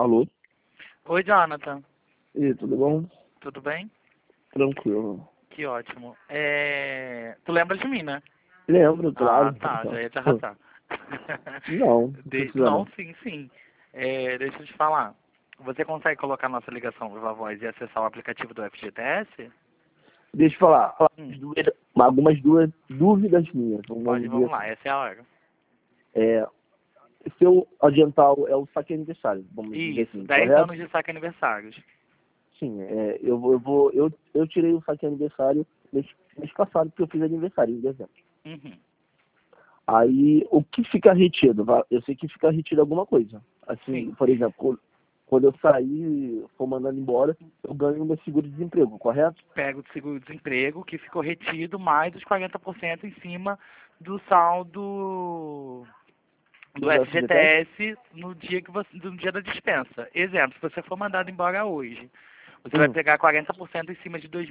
Alô? Oi, Jonathan. E tudo bom? Tudo bem? Tranquilo. Que ótimo. Tu lembra de mim, né? Lembro, Ah, claro. tá. Já ia te arrastar. Não, não precisa Não, não. sim, sim. Deixa eu te falar. Você consegue colocar nossa ligação Viva Voz e acessar o aplicativo do FGTS? Deixa eu falar. Hum, Algumas duas dúvidas minhas. Vamos dizer vamos lá. assim. Essa é a hora. É, seu adiantar é o saque aniversário, vamos dizer Isso. assim, 10 correto? anos de saque aniversários. Sim, eu tirei o saque aniversário mês passado, porque eu fiz aniversário em dezembro. Uhum. Aí, o que fica retido? Eu sei que fica retido alguma coisa. Assim, Sim. por exemplo, quando eu sair, for mandando embora, eu ganho meu seguro-desemprego, correto? Pega o seguro-desemprego que ficou retido mais os 40% em cima do saldo do Do FGTS? FGTS no dia da dispensa. Exemplo, se você for mandado embora hoje, você vai Hum, pegar 40% em cima de R$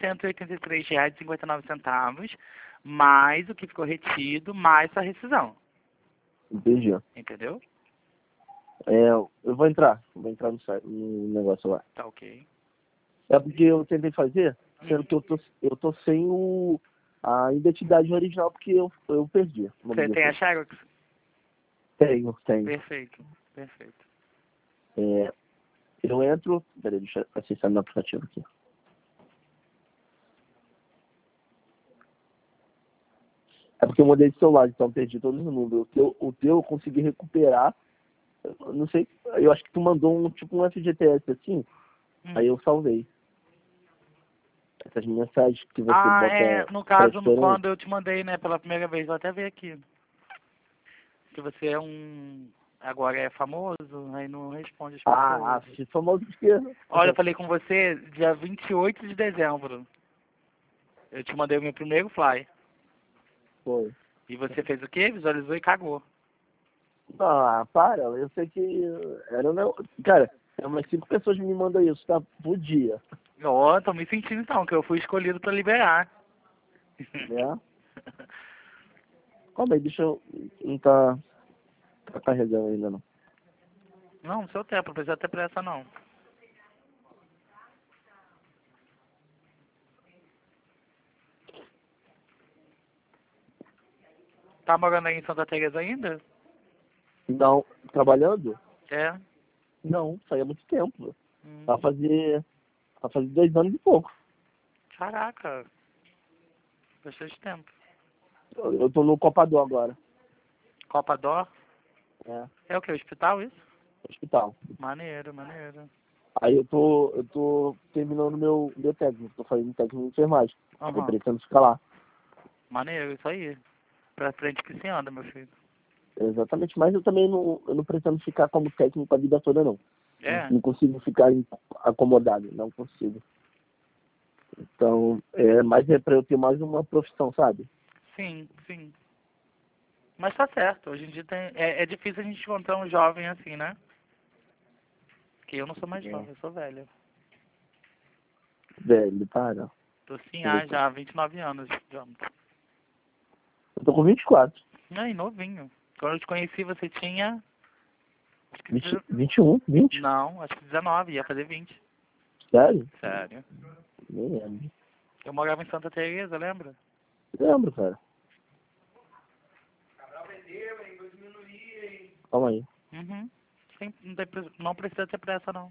2.883,59, mais o que ficou retido, mais a rescisão. entendi. Entendeu? Eu vou entrar no negócio lá. Tá ok. É porque eu tentei fazer, sendo Hum. que eu tô sem a identidade original, porque eu perdi, vamos Você dizer tem a assim. Xerox? Tenho. Perfeito. Perfeito. É, eu entro, peraí, deixa eu acessar meu aplicativo aqui. É porque eu mudei de celular, então eu perdi todos os números. O teu eu consegui recuperar. Eu não sei, eu acho que tu mandou tipo um FGTS assim, aí Hum. eu salvei. Essas mensagens que você Ah, bota no pra caso, esperando. quando eu te mandei, né, pela primeira vez, vou até ver aqui. Se você agora é famoso, aí não responde as pessoas. Se famoso porque. Olha, eu falei com você dia 28 de dezembro. Eu te mandei o meu primeiro fly. Foi. E você fez o quê? Visualizou e cagou. Para, eu sei que era um negócio. Cara, é umas 5 pessoas me mandam isso, tá? Por dia. Ó, tô me sentindo então, que eu fui escolhido pra liberar. Né? Calma aí, deixa eu. Não tá carregando ainda não. Não, seu tempo, não precisa ter pressa não. Tá morando aí em Santa Teresa ainda? Não, trabalhando? É. Não, saí há muito tempo. Vai Hum, fazer. Vai fazer 2 anos e pouco. caraca, bastante tempo. Eu tô no Copador agora. Copa Dó? É, É o que? Hospital isso? hospital. Maneiro, maneiro. Aí eu tô terminando meu técnico, tô fazendo técnico de enfermagem. Aí Aham, pretendo ficar lá. maneiro, isso aí. Pra frente que se anda, meu filho. Exatamente, mas eu não pretendo ficar como técnico a vida toda, não. Não, É, não consigo ficar acomodado, não consigo. Então, mas é para eu ter mais uma profissão, sabe? sim, sim. Mas tá certo, hoje em dia é difícil a gente encontrar um jovem assim, né? Porque eu não sou mais É. jovem, eu sou velho. Velho, para. Tô sim, Eu já há 29 anos, Jonathan. tô com 24. Aí, novinho. Quando eu te conheci, você tinha... Acho que... 21, 20? Não, acho que 19, ia fazer 20. Sério? Sério. Nem lembro. Eu morava em Santa Teresa, lembra? Lembro, cara. Calma aí. Uhum. Sim, não precisa ter pressa, não.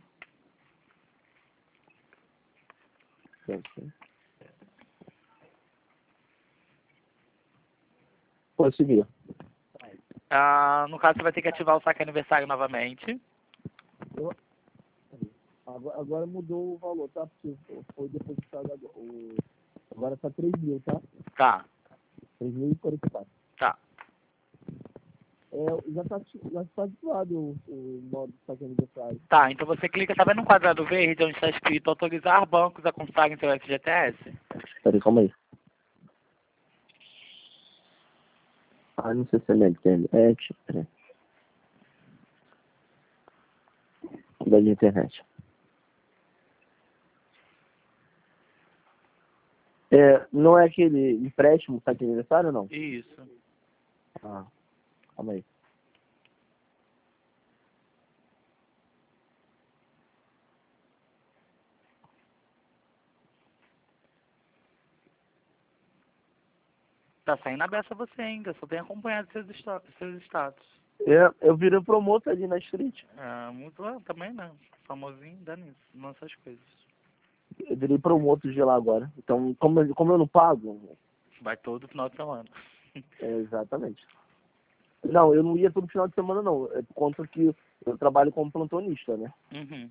Pode seguir. No caso, você vai ter que ativar o saque aniversário novamente. Agora mudou o valor, tá? Porque foi depositado agora. Agora tá 3 mil, tá? Tá, 3.044. tá. Já tá ativado o modo de saque aniversário. Tá, então você clica, tá vendo no quadrado verde onde está escrito autorizar bancos a constarem seu FGTS? Peraí, calma aí. Não sei se é internet. Peraí. Da internet. Não é aquele empréstimo saque aniversário, não? Isso. Calma aí. tá saindo a beça você ainda. Só tem acompanhado seus status. Eu virei promotor ali na street. Muito também, né? Famosinho, dá nisso. Nessas coisas. Eu virei promotor de lá agora. Então, como eu não pago... Vai todo final de semana. Exatamente. Não, eu não ia todo final de semana, não. É por conta que eu trabalho como plantonista, né? Uhum.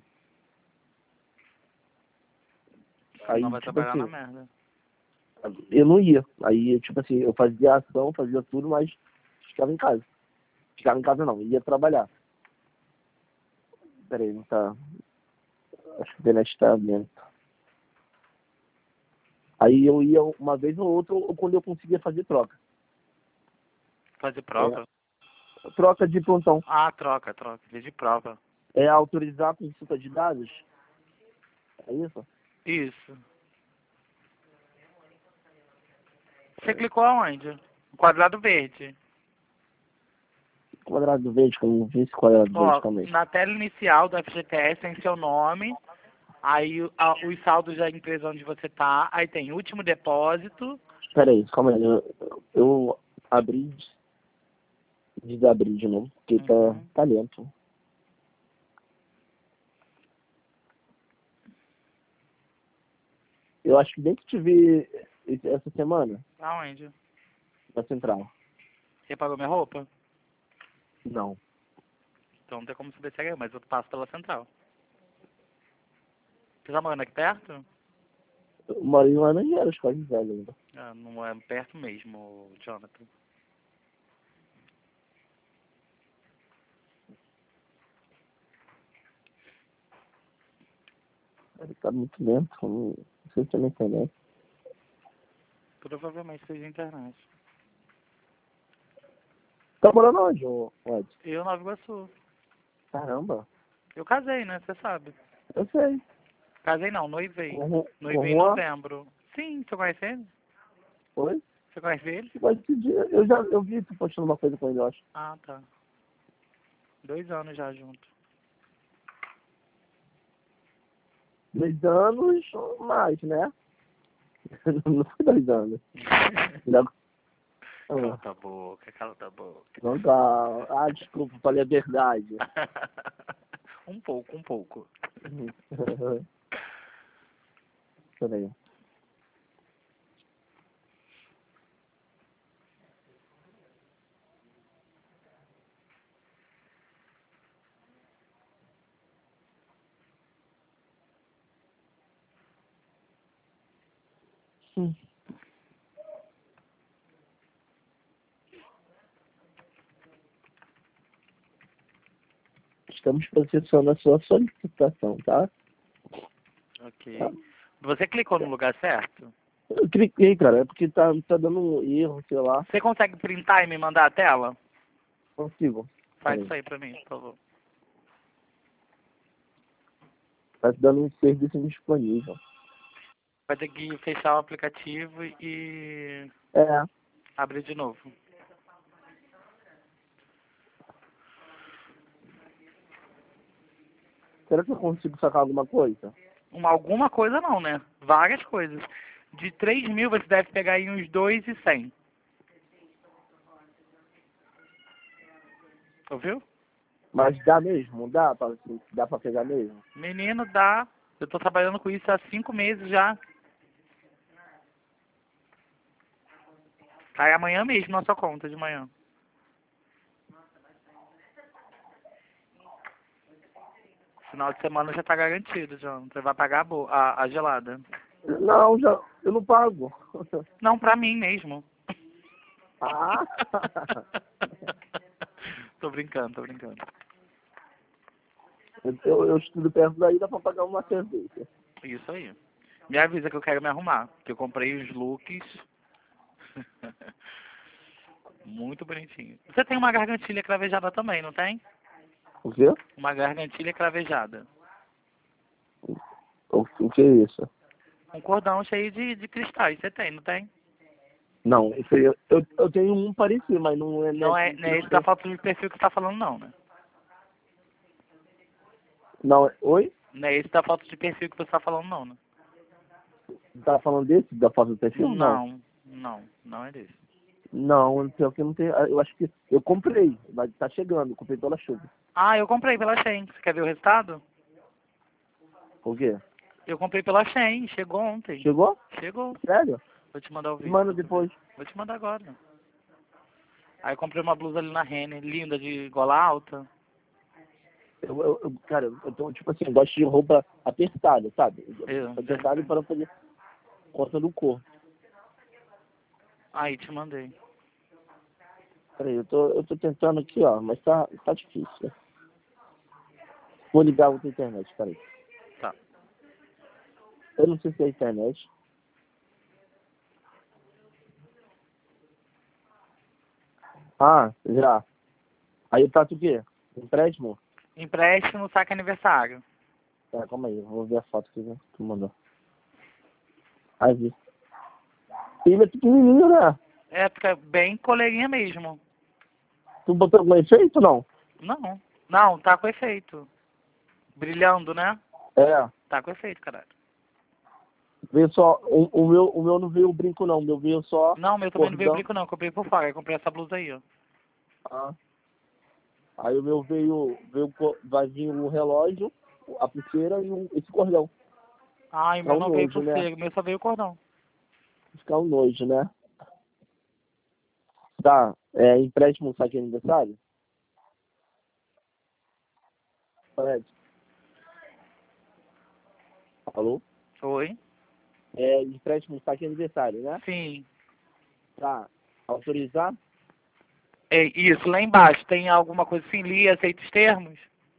Aí, Não vai tipo trabalhar assim, na merda. eu não ia. Aí, tipo assim, eu fazia ação, fazia tudo, mas ficava em casa. Ficava em casa não, ia trabalhar. Peraí, não tá... Acho que o internet tá aberto. Aí eu ia uma vez ou outra, ou quando eu conseguia fazer troca. Fazer prova? Troca de plantão. Troca. Dia de prova. É autorizar a consulta de dados. É isso? Isso. Você clicou aonde? No quadrado verde. Quadrado verde, que eu não vi esse quadrado verde também. Na tela inicial do FGTS tem seu nome, aí os saldos da empresa onde você tá, aí tem último depósito. Peraí, calma aí. Eu abri, desabri de novo, porque tá lento. Eu acho que bem que te vi essa semana, Aonde? na Central. Você pagou minha roupa? Não. Então não tem como saber se é eu, mas eu passo pela central. Você tá morando aqui perto? Eu moro em Laranjeiras, quase velho ainda. Não é perto mesmo, Jonathan. Ele tá muito lento, não sei se é na internet. Provavelmente seja internet. Tá morando onde, Ed? Eu, Nova Iguaçu. Caramba, Eu casei, né? Você sabe. eu sei. Casei não, noivei. Com Noivei em Juan? novembro. Sim, você conhece ele? Oi? Você conhece ele? Mas eu vi tu postando uma coisa com ele, eu acho. Tá. 2 anos já junto. 2 anos mais, né? Não foi 2 anos. Cala tua boca, cala tua boca. Não dá. Desculpa, falei a verdade. Um pouco. Peraí. Estamos processando a sua solicitação, tá? Ok. Tá. Você clicou no lugar certo? Eu cliquei, cara, é porque tá dando um erro, sei lá. Você consegue printar e me mandar a tela? Consigo. Faz Peraí. isso aí pra mim, por favor. Tá dando um serviço indisponível. Vai ter que fechar o aplicativo e É. abrir de novo. Será que eu consigo sacar alguma coisa? Alguma coisa não, né? Várias coisas. De 3.000 você deve pegar aí uns 2.100. Ouviu? Mas dá mesmo? Dá pra pegar mesmo? Menino, dá. Eu tô trabalhando com isso há 5 meses já. Cai amanhã mesmo na sua conta de manhã. Final de semana já tá garantido, João. Você vai pagar a gelada. Não, eu não pago. Não, pra mim mesmo. Ah! Tô brincando. Eu estudo perto daí, dá pra pagar uma cerveja. Isso aí. Me avisa que eu quero me arrumar. Que eu comprei os looks. Muito bonitinho. Você tem uma gargantilha cravejada também, não tem? O quê? Uma gargantilha cravejada. O que é isso? Um cordão cheio de cristais. Você tem, não tem? Não, isso aí, eu tenho um parecido, mas não é... Não é esse da foto de perfil que você tá falando, não, né? Não, oi? Não é esse da foto de perfil que você tá falando, não, né? Tá falando desse, da foto do perfil? Não. Não é desse. Não, pior que não tem. Eu acho que eu comprei, mas tá chegando, eu comprei pela chuva. Ah, eu comprei pela Shein. Você quer ver o resultado? O quê? Eu comprei pela Shein, chegou ontem. Chegou? Chegou. Sério? Vou te mandar o Me vídeo. manda pra você ver. depois. Vou te mandar agora. Aí eu comprei uma blusa ali na Renner, linda, de gola alta. Cara, eu tô, tipo assim, eu gosto de roupa apertada, sabe? Apertada Eu. para fazer conta do corpo. Aí te mandei. Peraí, eu tô tentando aqui, ó, mas tá difícil. Vou ligar outra internet, peraí. Tá. Eu não sei se é a internet. Ah, já. Aí eu trato o quê? Empréstimo? Empréstimo, saque aniversário. Tá, calma aí, eu vou ver a foto que tu mandou. Aí vi. Ele é pequenininho, né? É, fica bem coleirinha mesmo. Tu botou algum efeito, não? Não. Não, tá com efeito. Brilhando, né? É. Tá com efeito, caralho. Veio só, o meu não veio o brinco, não. O meu veio só Não, meu também não veio cordão. brinco não, eu comprei por fora. Eu comprei essa blusa aí, ó. Ah. Aí o meu vai vir o relógio, a pulseira e esse cordão. Ah, e o Ficar meu um não veio nojo, né? pulseira, o meu só veio cordão. Ficar um nojo, né? Tá, empréstimo saque aniversário? Fred, alô? Oi? Empréstimo saque aniversário, né? Sim. Tá, autorizar? É, isso, lá embaixo tem alguma coisa assim, li, aceita os termos?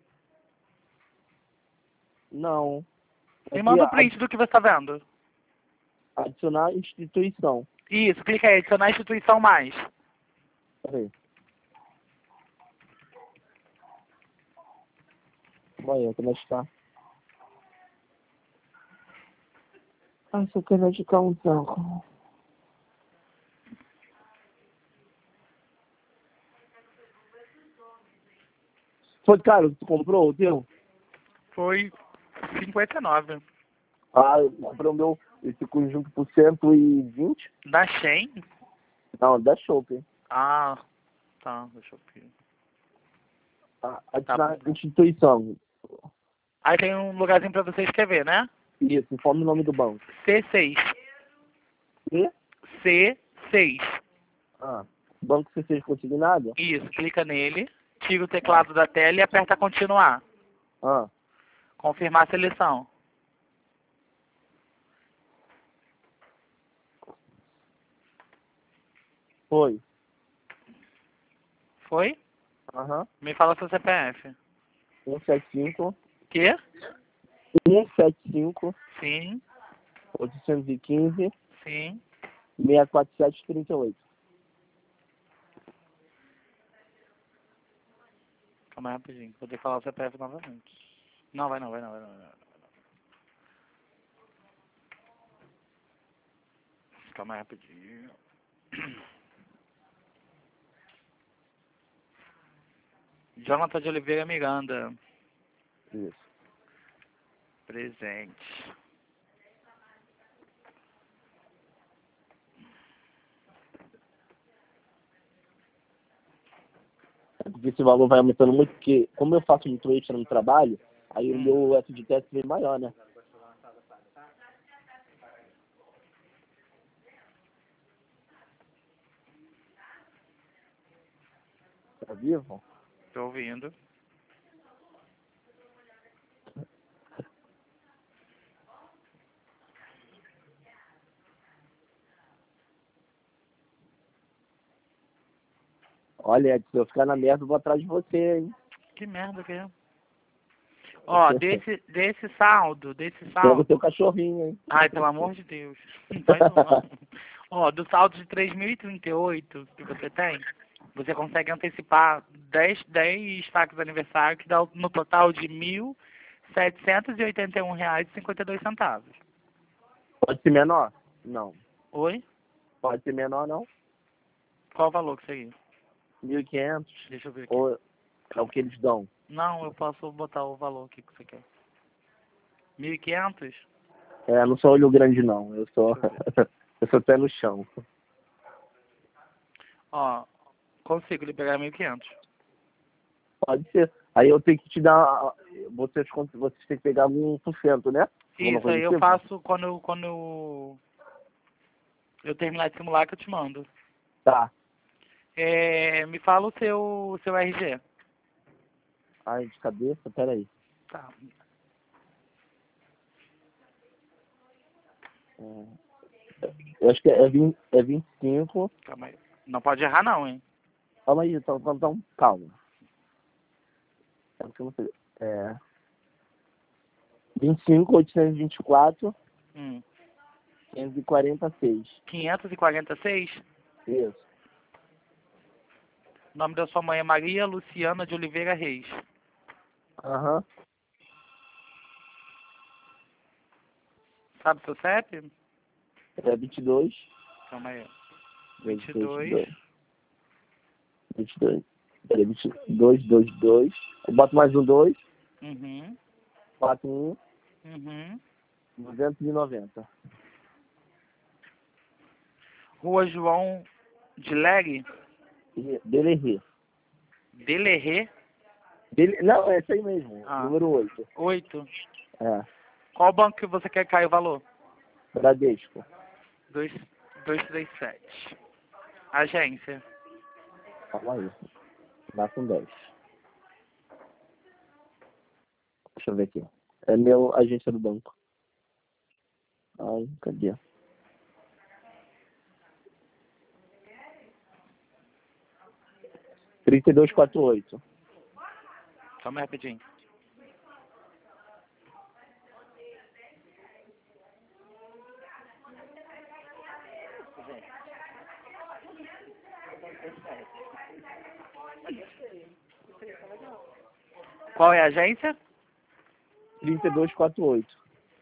Não. Me Aqui, manda o print do que você tá vendo. adicionar instituição. Isso, clica aí, adicionar instituição mais. Peraí. Amanhã, como é que tá? Ah, só quero dedicar um tanco. Foi caro, tu comprou o teu? Foi 59. Ah, eu comprei o meu, esse conjunto por 120. Da Shein? Não, da Shopping. Ah, tá, deixa eu ver. Adicionar instituição. Aí tem um lugarzinho pra você escrever, né? Isso, informe o nome do banco. C6. E? C6. Ah, banco C6 consignado? Isso, clica nele, tira o teclado da tela e aperta continuar. Ah, Confirmar a seleção. foi. Foi? Aham. Me fala seu CPF. 175, Quê? 175, Sim, 815, sim. 64738. Calma aí rapidinho, vou ter que falar o CPF novamente. Não, vai não, vai não, vai não. Vai não. Calma aí rapidinho. Jonathan de Oliveira Miranda. Isso. Presente. É porque esse valor vai aumentando muito, porque como eu faço muito extra no trabalho, aí o meu FGTS vem maior, né? Tá vivo? Tô ouvindo. Olha, Edson, se eu ficar na merda, eu vou atrás de você, hein? Que merda que é? Ó, desse saldo, Pega o teu cachorrinho, hein? Ai, pelo amor de Deus. Vai não. Ó, do saldo de 3.038 que você tem, você consegue antecipar 10 saques de aniversário, que dá no total de R$ 1.781,52. Pode ser menor? Não. Oi? Pode ser menor, não? Qual o valor que você ia? 1.500, Deixa eu ver aqui. ou é o que eles dão? Não, eu posso botar o valor aqui que você quer. 1.500? Não sou olho grande, não. Eu sou, Deixa eu ver. eu sou pé no chão. Ó, consigo liberar 1.500. Pode ser. Aí eu tenho que te dar. Vocês têm que pegar algum por cento, né? Alguma Isso coisa aí do eu tipo? faço quando eu terminar de simular que eu te mando. Tá. Me fala o seu RG. Ai, de cabeça, peraí. Tá. Eu acho que é 25. Calma aí. Não pode errar não, hein? Calma aí, então, calma. É porque eu não sei. 25.824, 546. 546? Isso. O nome da sua mãe é Maria Luciana de Oliveira Reis. Aham. Sabe o seu CEP? É 22. Calma aí. 22. 22. Peraí, 22, 22. Eu boto mais um 2. Uhum. 41. Uhum. 290. Rua João de Leg, Delerê. Delerê, Não, é esse aí mesmo. Número 8. 8. É. Qual banco que você quer cair o valor? Bradesco. 237. Agência. Calma aí. Dá com 10. Deixa eu ver aqui. É meu agência do banco. Ai, cadê? R$ 32,48. Só mais rapidinho. Qual é a agência? 32,48.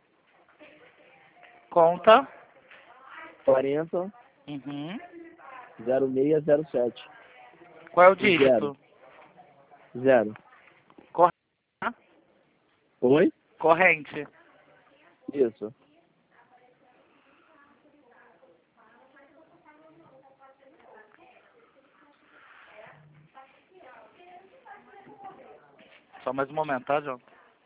Conta. 40 Uhum. 0607. Qual é o dígito? 0. Corrente. Oi? Corrente. Isso. Só mais um momento, tá, João?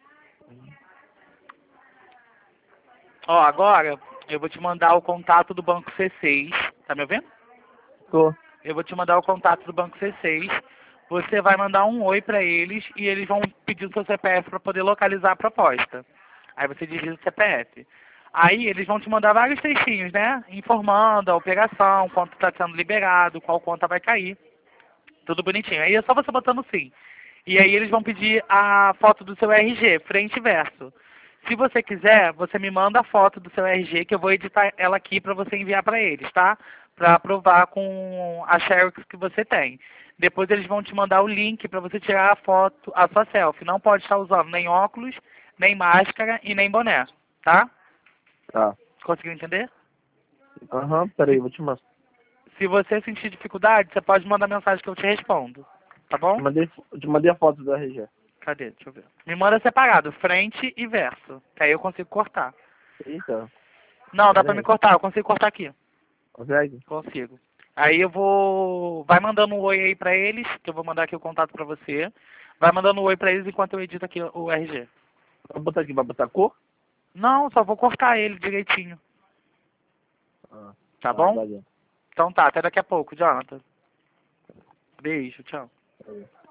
Ó, agora eu vou te mandar o contato do Banco C6. Tá me ouvindo? Tô. Eu vou te mandar o contato do Banco C6. Você vai mandar um oi para eles e eles vão pedir o seu CPF para poder localizar a proposta. Aí você digita o CPF. Aí eles vão te mandar vários textinhos, né? Informando a operação, quanto está sendo liberado, qual conta vai cair. Tudo bonitinho. Aí é só você botando sim. E aí eles vão pedir a foto do seu RG, frente e verso. Se você quiser, você me manda a foto do seu RG que eu vou editar ela aqui para você enviar para eles, tá? Para aprovar com a Xerox que você tem. Depois eles vão te mandar o link para você tirar a foto, a sua selfie. Não pode estar usando nem óculos, nem máscara e nem boné, tá? Tá. Conseguiu entender? Aham, peraí, vou te mostrar. Se você sentir dificuldade, você pode mandar mensagem que eu te respondo, tá bom? Te mandei a foto do RG. Cadê? Deixa eu ver. Me manda separado, frente e verso. Que aí eu consigo cortar. Eita. Não, dá Pera pra me aí. cortar. Eu consigo cortar aqui. Consegue? Consigo. Aí eu vou... Vai mandando um oi aí pra eles, que eu vou mandar aqui o contato pra você. Vai mandando um oi pra eles enquanto eu edito aqui o RG. Vai botar aqui, vai botar cor? Não, só vou cortar ele direitinho. Tá bom? Valeu. Então tá, até daqui a pouco, Jonathan. Beijo, tchau. Valeu.